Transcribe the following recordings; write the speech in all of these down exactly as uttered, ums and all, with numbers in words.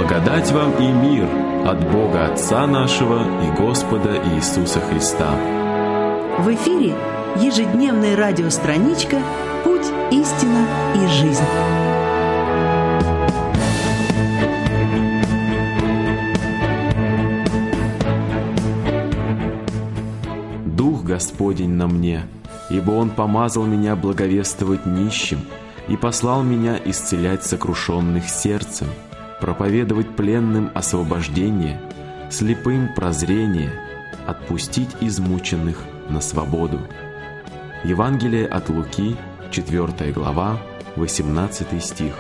Благодать вам и мир от Бога Отца нашего и Господа Иисуса Христа. В эфире ежедневная радиостраничка «Путь, истина и жизнь». Дух Господень на мне, ибо Он помазал меня благовествовать нищим и послал меня исцелять сокрушенных сердцем, проповедовать пленным освобождение, слепым прозрение, отпустить измученных на свободу. Евангелие от Луки, четвёртая глава, восемнадцатый стих.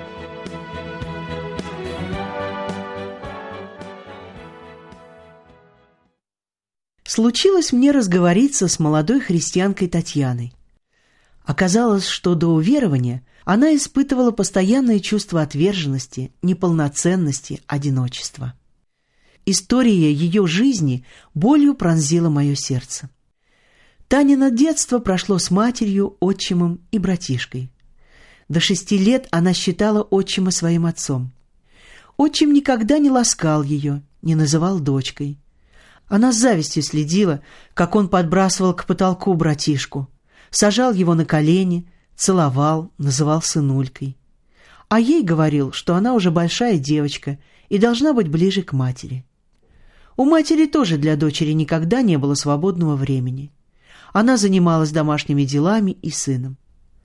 Случилось мне разговориться с молодой христианкой Татьяной. Оказалось, что до уверования она испытывала постоянное чувство отверженности, неполноценности, одиночества. История ее жизни болью пронзила мое сердце. Танино детство прошло с матерью, отчимом и братишкой. До шести лет она считала отчима своим отцом. Отчим никогда не ласкал ее, не называл дочкой. Она с завистью следила, как он подбрасывал к потолку братишку, сажал его на колени, целовал, называл сынулькой. А ей говорил, что она уже большая девочка и должна быть ближе к матери. У матери тоже для дочери никогда не было свободного времени. Она занималась домашними делами и сыном.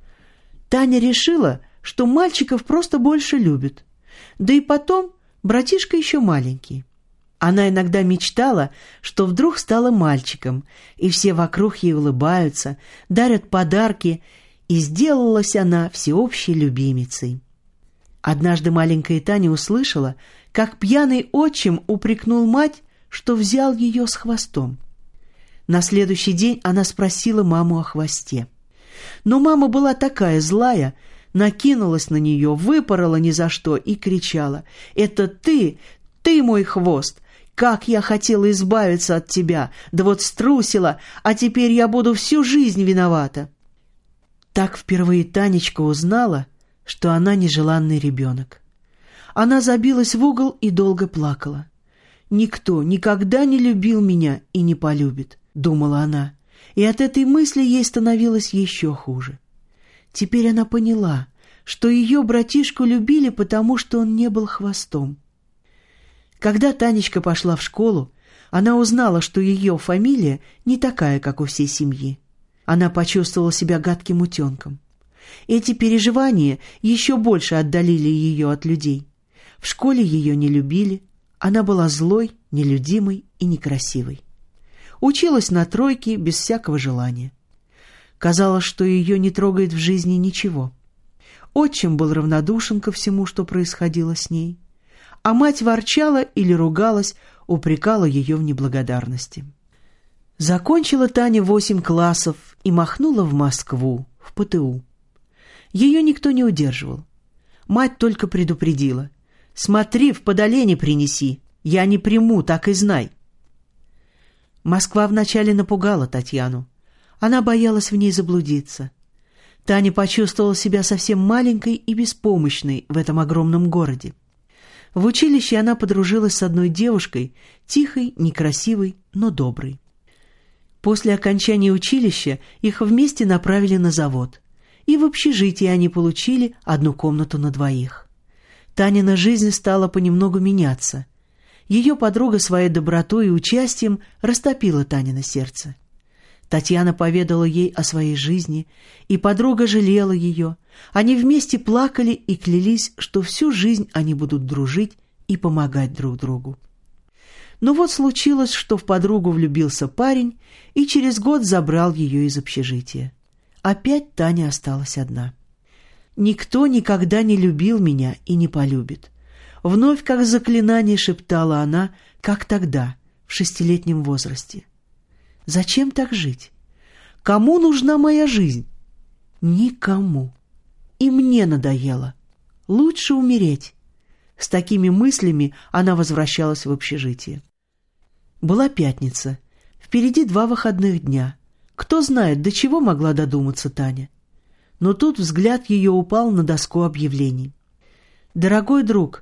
Таня решила, что мальчиков просто больше любят. Да и потом братишка еще маленький. Она иногда мечтала, что вдруг стала мальчиком, и все вокруг ей улыбаются, дарят подарки, и сделалась она всеобщей любимицей. Однажды маленькая Таня услышала, как пьяный отчим упрекнул мать, что взял ее с хвостом. На следующий день она спросила маму о хвосте. Но мама была такая злая, накинулась на нее, выпорола ни за что и кричала: «Это ты, ты мой хвост! Как я хотела избавиться от тебя, да вот струсила, а теперь я буду всю жизнь виновата!» Так впервые Танечка узнала, что она нежеланный ребенок. Она забилась в угол и долго плакала. «Никто никогда не любил меня и не полюбит», — думала она, и от этой мысли ей становилось еще хуже. Теперь она поняла, что ее братишку любили, потому что он не был хвостом. Когда Танечка пошла в школу, она узнала, что ее фамилия не такая, как у всей семьи. Она почувствовала себя гадким утенком. Эти переживания еще больше отдалили ее от людей. В школе ее не любили, она была злой, нелюдимой и некрасивой. Училась на тройке без всякого желания. Казалось, что ее не трогает в жизни ничего. Отчим был равнодушен ко всему, что происходило с ней, а мать ворчала или ругалась, упрекала ее в неблагодарности. Закончила Таня восемь классов и махнула в Москву, в Пэ Тэ У. Ее никто не удерживал. Мать только предупредила: «Смотри, в Подолене принеси, я не приму, так и знай». Москва вначале напугала Татьяну. Она боялась в ней заблудиться. Таня почувствовала себя совсем маленькой и беспомощной в этом огромном городе. В училище она подружилась с одной девушкой, тихой, некрасивой, но доброй. После окончания училища их вместе направили на завод, и в общежитии они получили одну комнату на двоих. Танина жизнь стала понемногу меняться. Ее подруга своей добротой и участием растопила Танино сердце. Татьяна поведала ей о своей жизни, и подруга жалела ее. Они вместе плакали и клялись, что всю жизнь они будут дружить и помогать друг другу. Но вот случилось, что в подругу влюбился парень и через год забрал ее из общежития. Опять Таня осталась одна. «Никто никогда не любил меня и не полюбит». Вновь, как заклинание, шептала она, как тогда, в шестилетнем возрасте. «Зачем так жить? Кому нужна моя жизнь?» «Никому. И мне надоело. Лучше умереть». С такими мыслями она возвращалась в общежитие. Была пятница. Впереди два выходных дня. Кто знает, до чего могла додуматься Таня. Но тут взгляд ее упал на доску объявлений. «Дорогой друг,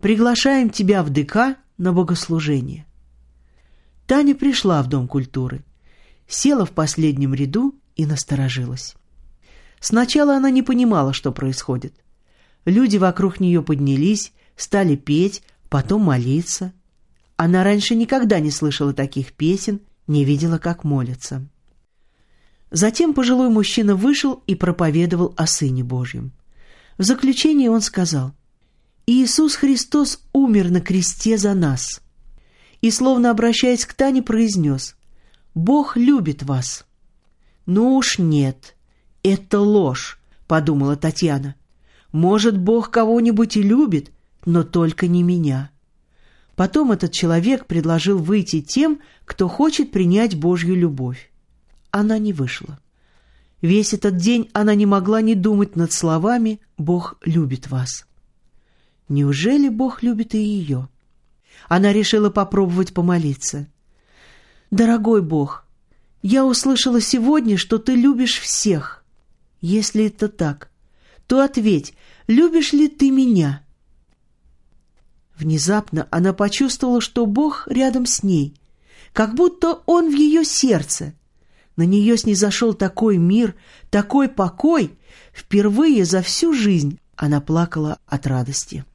Приглашаем тебя в ДК на богослужение». Таня пришла в Дом культуры, села в последнем ряду и насторожилась. Сначала она не понимала, что происходит. Люди вокруг нее поднялись, стали петь, потом молиться. Она раньше никогда не слышала таких песен, не видела, как молятся. Затем пожилой мужчина вышел и проповедовал о Сыне Божьем. В заключение он сказал: «Иисус Христос умер на кресте за нас». И, словно обращаясь к Тане, произнес: «Бог любит вас». «Ну уж нет, это ложь», — подумала Татьяна. «Может, Бог кого-нибудь и любит, но только не меня». Потом этот человек предложил выйти тем, кто хочет принять Божью любовь. Она не вышла. Весь этот день она не могла не думать над словами «Бог любит вас». Неужели Бог любит и ее? Она решила попробовать помолиться. «Дорогой Бог, я услышала сегодня, что Ты любишь всех. Если это так, то ответь, любишь ли Ты меня?» Внезапно она почувствовала, что Бог рядом с ней, как будто Он в ее сердце. На нее снизошел такой мир, такой покой. Впервые за всю жизнь она плакала от радости.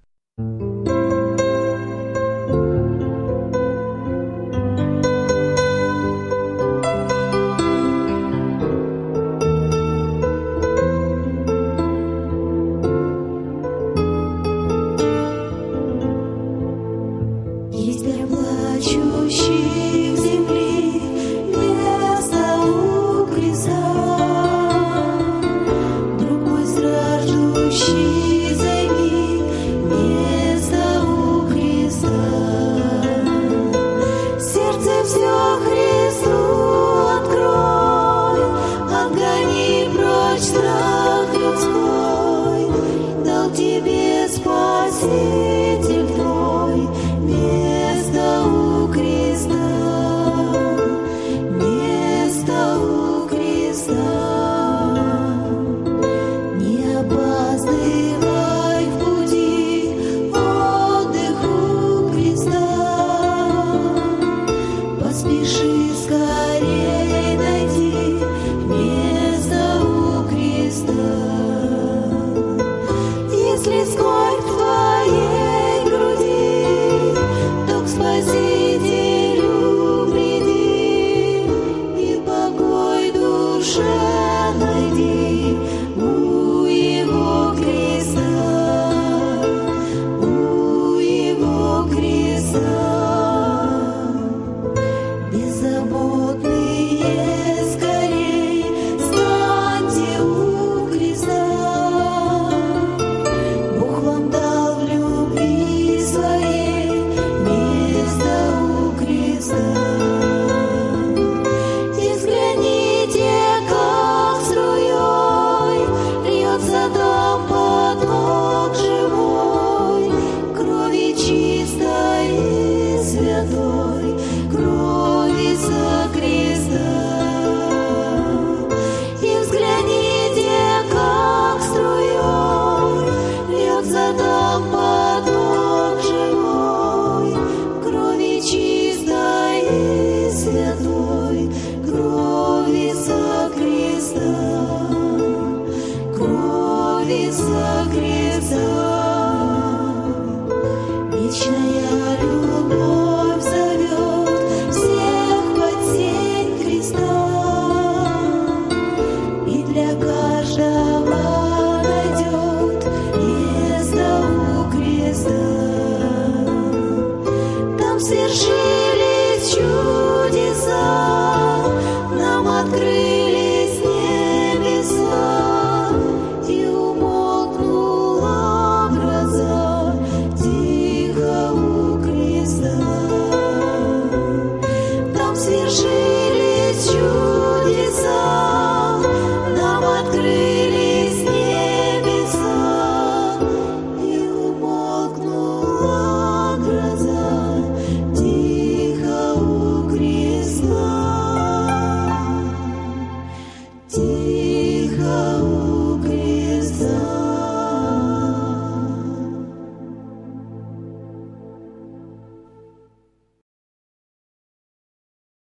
Вечная